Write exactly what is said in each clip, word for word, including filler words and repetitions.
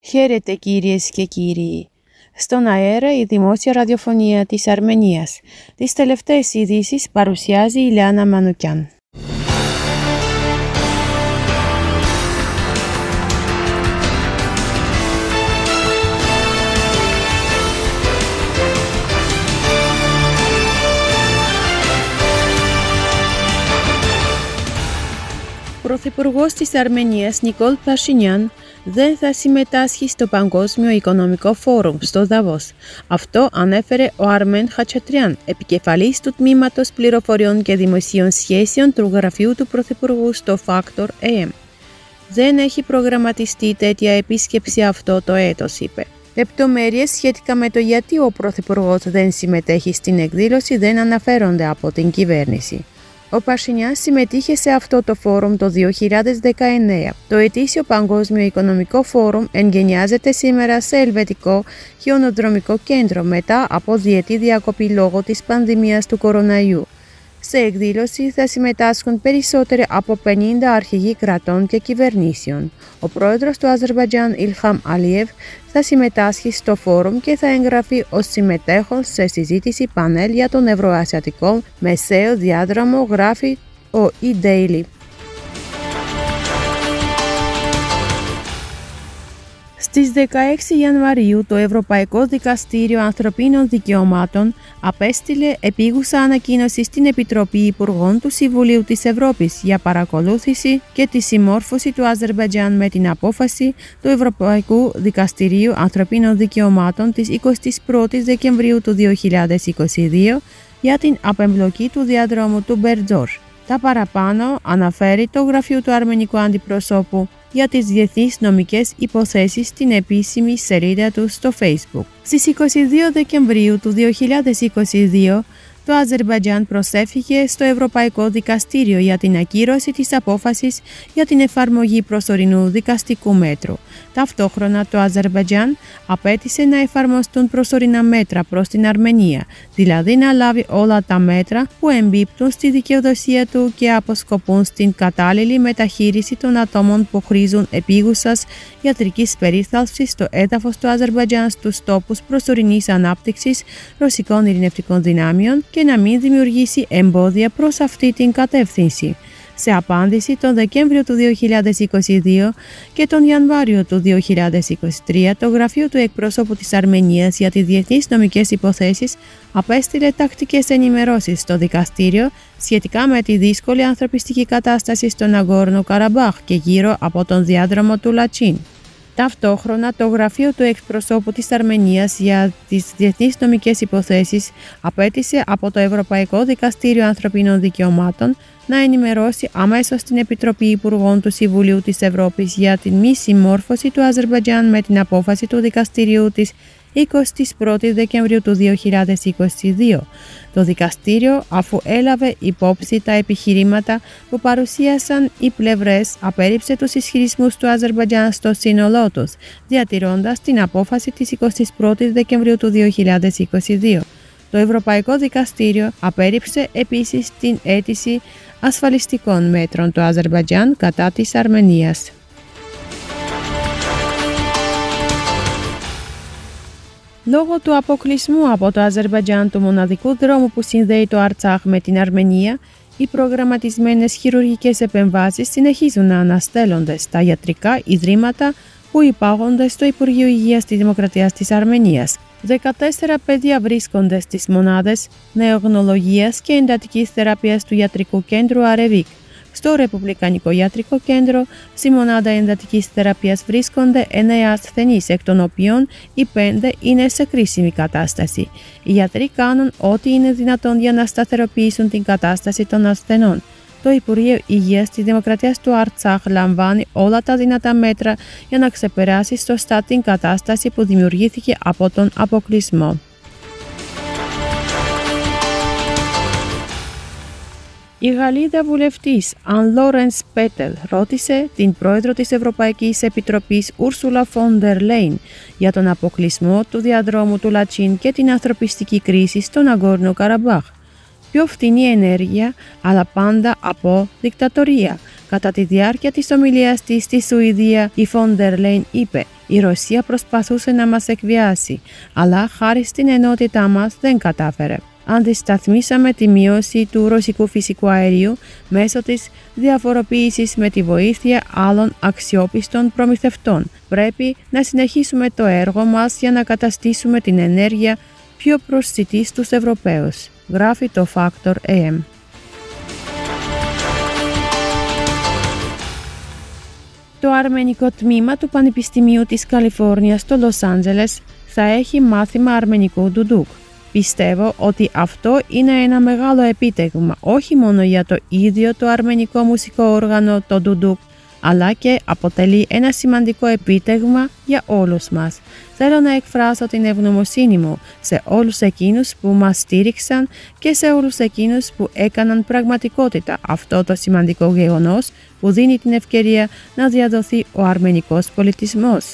Χαίρετε κυρίες και κύριοι. Στον αέρα η δημόσια ραδιοφωνία της Αρμενίας. Τις τελευταίες ειδήσεις παρουσιάζει η Λιάννα Μανουκιάν. Ο Πρωθυπουργός της Αρμενίας Νικόλ Πασινιάν δεν θα συμμετάσχει στο Παγκόσμιο Οικονομικό Φόρουμ στο Δαβός. Αυτό ανέφερε ο Αρμέν Χατσατριάν, επικεφαλής του Τμήματος Πληροφοριών και Δημοσίων Σχέσεων του Γραφείου του Πρωθυπουργού στο Factor έι εμ. Δεν έχει προγραμματιστεί τέτοια επίσκεψη αυτό το έτος, είπε. Λεπτομέρειες σχετικά με το γιατί ο Πρωθυπουργός δεν συμμετέχει στην εκδήλωση δεν αναφέρονται από την κυβέρνηση. Ο Πασινιάν συμμετείχε σε αυτό το φόρουμ το δύο χιλιάδες δεκαεννέα. Το ετήσιο Παγκόσμιο Οικονομικό Φόρουμ εγκαινιάζεται σήμερα σε ελβετικό χιονοδρομικό κέντρο μετά από διετή διακοπή λόγω της πανδημίας του κοροναϊού. Σε εκδήλωση θα συμμετάσχουν περισσότεροι από πενήντα αρχηγοί κρατών και κυβερνήσεων. Ο πρόεδρος του Αζερμπαϊτζάν Ιλχάμ Αλίεβ θα συμμετάσχει στο φόρουμ και θα εγγραφεί ως συμμετέχον σε συζήτηση πανέλ για τον ευρωασιατικό μεσαίο διάδρομο, γράφει ο E-Daily. Στις δεκαέξι Ιανουαρίου το Ευρωπαϊκό Δικαστήριο Ανθρωπίνων Δικαιωμάτων απέστειλε επίγουσα ανακοίνωση στην Επιτροπή Υπουργών του Συμβουλίου της Ευρώπης για παρακολούθηση και τη συμμόρφωση του Αζερμπαϊτζάν με την απόφαση του Ευρωπαϊκού Δικαστηρίου Ανθρωπίνων Δικαιωμάτων της εικοστής πρώτης Δεκεμβρίου του δύο χιλιάδες είκοσι δύο για την απεμπλοκή του διαδρόμου του Μπερτζόρ. Τα παραπάνω αναφέρει το γραφείο του Αρμενικού Αντιπροσώπου για τις διεθνείς νομικές υποθέσεις στην επίσημη σελίδα του στο Facebook. Στις είκοσι δύο Δεκεμβρίου του δύο χιλιάδες είκοσι δύο, το Αζερμπαϊτζάν προσέφηκε στο Ευρωπαϊκό Δικαστήριο για την ακύρωση της απόφασης για την εφαρμογή προσωρινού δικαστικού μέτρου. Ταυτόχρονα το Αζερμπαϊτζάν απέτησε να εφαρμοστούν προσωρινά μέτρα προς την Αρμενία, δηλαδή να λάβει όλα τα μέτρα που εμπίπτουν στη δικαιοδοσία του και αποσκοπούν στην κατάλληλη μεταχείριση των ατόμων που χρήζουν επίγουσας ιατρικής περίθαλψης στο έδαφος του Αζερμπαϊτζάν στους τόπους προσωρινής ανάπτυξης ρωσικών ειρηνευτικών δυνάμεων και να μην δημιουργήσει εμπόδια προς αυτή την κατεύθυνση. Σε απάντηση τον Δεκέμβριο του δύο χιλιάδες είκοσι δύο και τον Ιανουάριο του δύο χιλιάδες είκοσι τρία, το γραφείο του εκπροσώπου της Αρμενίας για τις διεθνείς νομικές υποθέσεις απέστειλε τακτικές ενημερώσεις στο δικαστήριο σχετικά με τη δύσκολη ανθρωπιστική κατάσταση στο Ναγκόρνο Καραμπάχ και γύρω από τον διάδρομο του Λατσίν. Ταυτόχρονα, το γραφείο του εκπροσώπου της Αρμενίας για τις διεθνείς νομικές υποθέσεις απέτησε από το Ευρωπαϊκό Δικαστήριο Ανθρωπίνων Δικαιωμάτων να ενημερώσει αμέσως την Επιτροπή Υπουργών του Συμβουλίου της Ευρώπης για την μη συμμόρφωση του Αζερμπαϊτζάν με την απόφαση του δικαστηρίου της εικοστής πρώτης Δεκεμβρίου του δύο χιλιάδες είκοσι δύο. Το δικαστήριο, αφού έλαβε υπόψη τα επιχειρήματα που παρουσίασαν οι πλευρές, απέρριψε τους ισχυρισμούς του Αζερμπαϊτζάν στο σύνολό τους, διατηρώντας την απόφαση της εικοστής πρώτης Δεκεμβρίου του δύο χιλιάδες είκοσι δύο. Το Ευρωπαϊκό Δικαστήριο απέρριψε επίσης την αίτηση ασφαλιστικών μέτρων του Αζερμπαϊτζάν κατά της Αρμενίας. Λόγω του αποκλεισμού από το Αζερμπαϊτζάν του μοναδικού δρόμου που συνδέει το Αρτσάχ με την Αρμενία, οι προγραμματισμένες χειρουργικές επεμβάσεις συνεχίζουν να αναστέλλονται στα ιατρικά ιδρύματα που υπάγονται στο Υπουργείο Υγείας της Δημοκρατίας της Αρμενίας. δεκατέσσερα παιδιά βρίσκονται στις μονάδες νεογνολογίας και εντατικής θεραπείας του Ιατρικού Κέντρου Αρεβίκ. Στο Ρεπουμπλικανικό Ιατρικό Κέντρο, στη μονάδα εντατικής θεραπείας βρίσκονται εννέα ασθενείς, εκ των οποίων οι πέντε είναι σε κρίσιμη κατάσταση. Οι γιατροί κάνουν ό,τι είναι δυνατόν για να σταθεροποιήσουν την κατάσταση των ασθενών. Το Υπουργείο Υγείας της Δημοκρατίας του Αρτσάχ λαμβάνει όλα τα δυνατά μέτρα για να ξεπεράσει σωστά την κατάσταση που δημιουργήθηκε από τον αποκλεισμό. Η Γαλλίδα βουλευτής Αν Λόρενς Πέτελ ρώτησε την πρόεδρο της Ευρωπαϊκής Επιτροπής Ούρσουλα Φον ντερ Λέιν για τον αποκλεισμό του διαδρόμου του Λατσίν και την ανθρωπιστική κρίση στο Ναγκόρνο Καραμπάχ. πιο φτηνή ενέργεια, αλλά πάντα από δικτατορία. Κατά τη διάρκεια της ομιλίας της στη Σουηδία, η Φόντερ Λέιν είπε «Η Ρωσία προσπαθούσε να μας εκβιάσει, αλλά χάρη στην ενότητά μας δεν κατάφερε. Αντισταθμίσαμε τη μείωση του ρωσικού φυσικού αερίου μέσω της διαφοροποίησης με τη βοήθεια άλλων αξιόπιστων προμηθευτών. Πρέπει να συνεχίσουμε το έργο μας για να καταστήσουμε την ενέργεια πιο προσιτή στους Ευρωπαίους», γράφει το Factor έι εμ. Το αρμενικό τμήμα του Πανεπιστημίου της Καλιφόρνιας στο Λος Άντζελες θα έχει μάθημα αρμενικού ντουντούκ. Πιστεύω ότι αυτό είναι ένα μεγάλο επίτευγμα όχι μόνο για το ίδιο το αρμενικό μουσικό όργανο, το ντουντούκ, αλλά και αποτελεί ένα σημαντικό επίτευγμα για όλους μας. Θέλω να εκφράσω την ευγνωμοσύνη μου σε όλους εκείνους που μας στήριξαν και σε όλους εκείνους που έκαναν πραγματικότητα αυτό το σημαντικό γεγονός που δίνει την ευκαιρία να διαδοθεί ο αρμενικός πολιτισμός.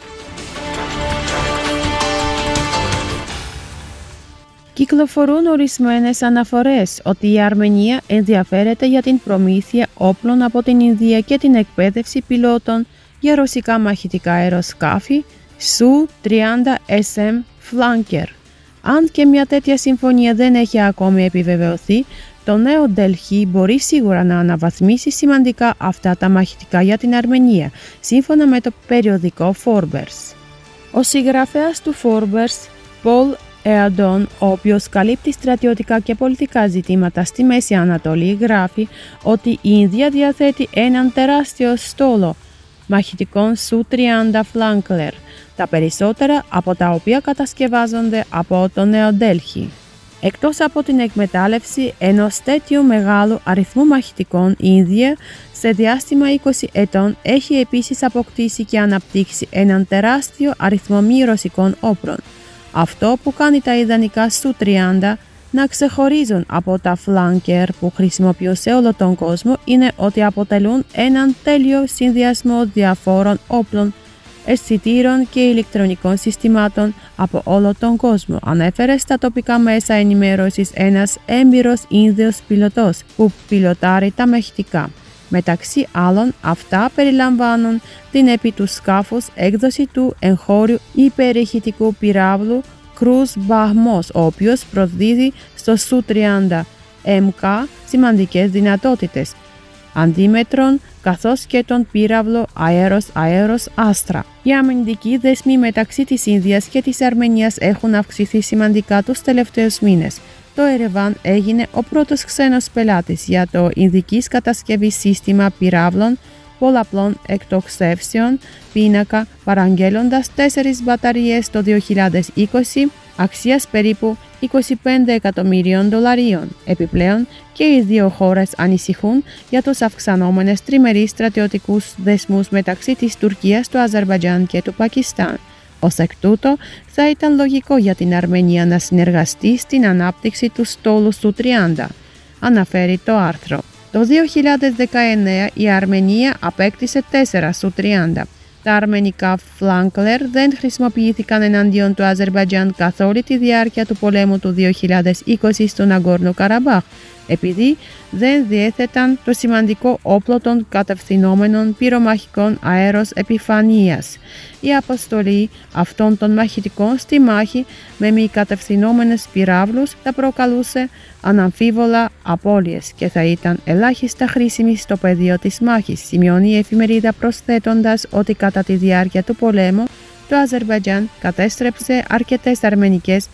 Κυκλοφορούν ορισμένες αναφορές ότι η Αρμενία ενδιαφέρεται για την προμήθεια όπλων από την Ινδία και την εκπαίδευση πιλότων για ρωσικά μαχητικά αεροσκάφη Σου τριάντα ες εμ Flanker. Αν και μια τέτοια συμφωνία δεν έχει ακόμη επιβεβαιωθεί, το Νέο Ντελχή μπορεί σίγουρα να αναβαθμίσει σημαντικά αυτά τα μαχητικά για την Αρμενία, σύμφωνα με το περιοδικό Forbes. Ο συγγραφέας του Forbes, Paul Eadon, ο οποίος καλύπτει στρατιωτικά και πολιτικά ζητήματα στη Μέση Ανατολή, γράφει ότι η Ινδία διαθέτει έναν τεράστιο στόλο μαχητικών Σου τριάντα Flanker, τα περισσότερα από τα οποία κατασκευάζονται από το Νέο Ντέλχη. Εκτός από την εκμετάλλευση ενός τέτοιου μεγάλου αριθμού μαχητικών, η Ινδία σε διάστημα είκοσι ετών έχει επίσης αποκτήσει και αναπτύξει έναν τεράστιο αριθμό μη ρωσικών όπλων. Αυτό που κάνει τα ιδανικά Σου τριάντα να ξεχωρίζουν από τα Flanker που χρησιμοποιούν σε όλο τον κόσμο είναι ότι αποτελούν έναν τέλειο συνδυασμό διαφόρων όπλων, αισθητήρων και ηλεκτρονικών συστημάτων από όλο τον κόσμο, ανέφερε στα τοπικά μέσα ενημέρωσης ένας έμπειρος Ίνδιος πιλωτός που πιλωτάρει τα μαχητικά. Μεταξύ άλλων, αυτά περιλαμβάνουν την επί του σκάφους έκδοση του εγχώριου υπερηχητικού πυράβλου Cruise Bahmos, ο οποίος προσδίδει στο Σου τριάντα εμ κέι σημαντικές δυνατότητες αντίμετρων, καθώς και τον πύραυλο αέρος-αέρος Άστρα. Οι αμυντικοί δεσμοί μεταξύ της Ινδίας και της Αρμενίας έχουν αυξηθεί σημαντικά τους τελευταίους μήνες. Το Ερεβάν έγινε ο πρώτος ξένος πελάτης για το ινδικής κατασκευής σύστημα πυράβλων πολλαπλών εκτοξεύσεων πίνακα, παραγγέλλοντας τέσσερις μπαταρίες το δύο χιλιάδες είκοσι αξίας περίπου είκοσι πέντε εκατομμυρίων δολαρίων. Επιπλέον και οι δύο χώρες ανησυχούν για τους αυξανόμενες τριμερείς στρατιωτικούς δεσμούς μεταξύ της Τουρκίας, του Αζερμπαϊτζάν και του Πακιστάν. Ως εκ τούτου, θα ήταν λογικό για την Αρμενία να συνεργαστεί στην ανάπτυξη του στόλου Σου τριάντα, αναφέρει το άρθρο. Το δύο χιλιάδες δεκαεννέα η Αρμενία απέκτησε τέσσερα Σου τριάντα. Τα αρμενικά Flanker δεν χρησιμοποιήθηκαν εναντίον του Αζερμπαϊτζάν καθ' όλη τη διάρκεια του πολέμου του δύο χιλιάδες είκοσι στον Ναγκόρνο Καραμπάχ, επειδή δεν διέθεταν το σημαντικό όπλο των κατευθυνόμενων πυρομαχικών αέρος επιφανείας. Η αποστολή αυτών των μαχητικών στη μάχη με μη κατευθυνόμενες πυράβλους θα προκαλούσε αναμφίβολα απώλειες και θα ήταν ελάχιστα χρήσιμη στο πεδίο της μάχης, σημειώνει η εφημερίδα, προσθέτοντας ότι κατά τη διάρκεια του πολέμου το Αζερμπαϊτζάν κατέστρεψε αρκετές αρμενικές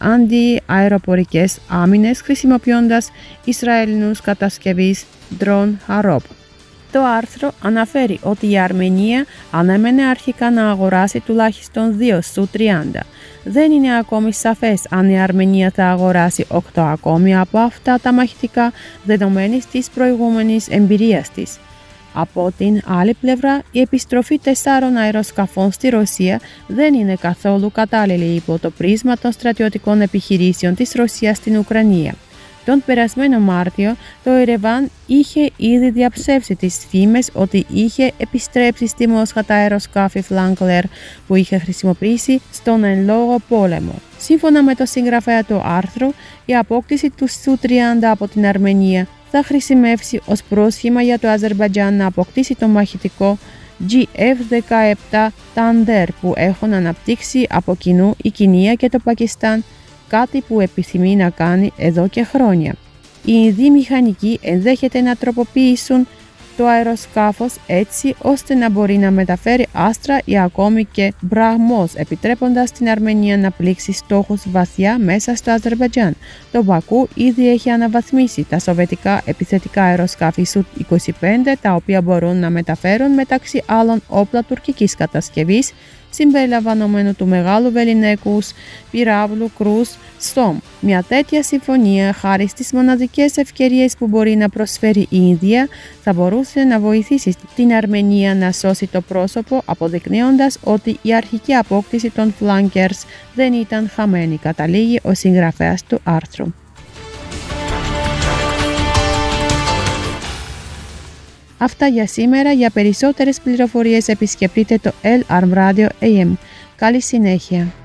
αντιαεροπορικές άμυνες χρησιμοποιώντας Ισραηλινούς κατασκευής drone Harop. Το άρθρο αναφέρει ότι η Αρμενία ανέμενε αρχικά να αγοράσει τουλάχιστον δύο Σου τριάντα. Δεν είναι ακόμη σαφές αν η Αρμενία θα αγοράσει οκτώ ακόμη από αυτά τα μαχητικά δεδομένης της προηγούμενης εμπειρίας της. Από την άλλη πλευρά, η επιστροφή τεσσάρων αεροσκαφών στη Ρωσία δεν είναι καθόλου κατάλληλη υπό το πρίσμα των στρατιωτικών επιχειρήσεων της Ρωσίας στην Ουκρανία. Τον περασμένο Μάρτιο, το Ερεβάν είχε ήδη διαψεύσει τις φήμες ότι είχε επιστρέψει στη Μόσχα τα αεροσκάφη Flankler που είχε χρησιμοποιήσει στον εν λόγω πόλεμο. Σύμφωνα με το συγγραφέα του άρθρου, η απόκτηση του Σου τριάντα από την Αρμενία θα χρησιμεύσει ως πρόσχημα για το Αζερμπαϊτζάν να αποκτήσει το μαχητικό τζι εφ δεκαεπτά Thunder που έχουν αναπτύξει από κοινού η Κινία και το Πακιστάν, κάτι που επιθυμεί να κάνει εδώ και χρόνια. Οι Ινδοί μηχανικοί ενδέχεται να τροποποιήσουν το αεροσκάφος έτσι ώστε να μπορεί να μεταφέρει άστρα ή ακόμη και μπραχμός, επιτρέποντας στην Αρμενία να πλήξει στόχους βαθιά μέσα στο Αζερμπαϊτζάν. Το Μπακού ήδη έχει αναβαθμίσει τα σοβιετικά επιθετικά αεροσκάφη Σου είκοσι πέντε, τα οποία μπορούν να μεταφέρουν μεταξύ άλλων όπλα τουρκικής κατασκευής, συμπεριλαμβανομένου του μεγάλου βεληνικούς πυράβλου Κρούς Στόμ. Μια τέτοια συμφωνία, χάρη στις μοναδικές ευκαιρίες που μπορεί να προσφέρει η Ινδία, θα μπορούσε να βοηθήσει την Αρμενία να σώσει το πρόσωπο, αποδεικνύοντας ότι η αρχική απόκτηση των Flankers δεν ήταν χαμένη, καταλήγει ο συγγραφέας του άρθρου. Αυτά για σήμερα. Για περισσότερες πληροφορίες επισκεφτείτε το L-Arm Radio έι εμ. Καλή συνέχεια.